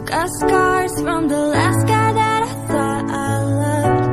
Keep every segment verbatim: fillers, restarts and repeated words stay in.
got scars from the last guy that I thought I loved.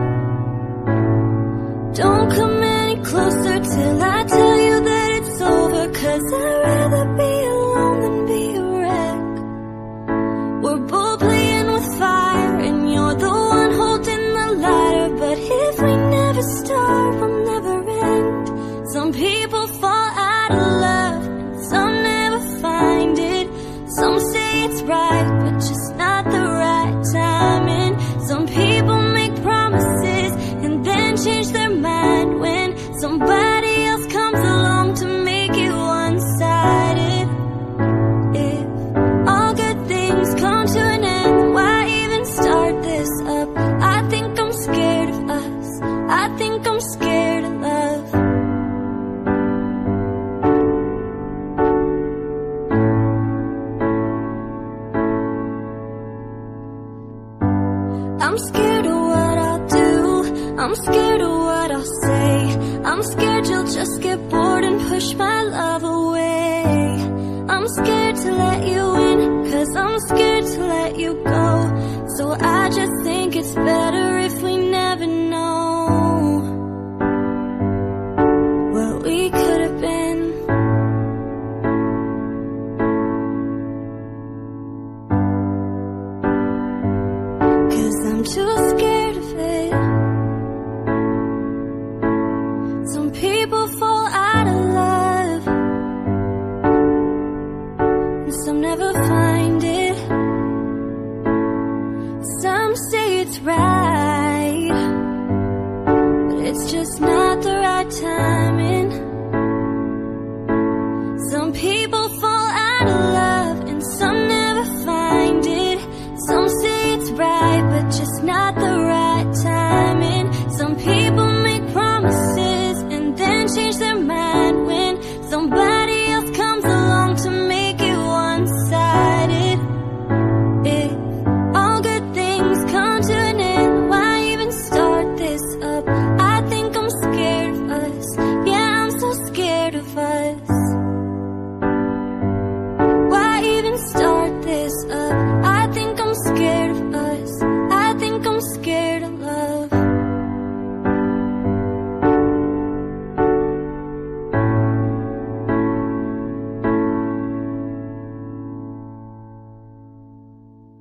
Don't come any closer till I tell you that it's over, 'cause I'd rather be alone than be a wreck. We're both playing with fire and you're the one holding the lighter, but if we never start, we'll never end. Some people fall out of love and some never find it. Some say it's right, but just not the right timing. Some people make promises and then change their mind when somebody else comes along to make it one-sided. If all good things come to an end, why even start this up? I think I'm scared of us. I think I'm scared of love. I'm scared of what I'll do. I'm scared of what I'll say. I'm scared you'll just get bored and push my love away. I'm scared to let you in, 'cause I'm scared to let you go. So I just think it's better if we never know what we could have been. 'Cause I'm too scared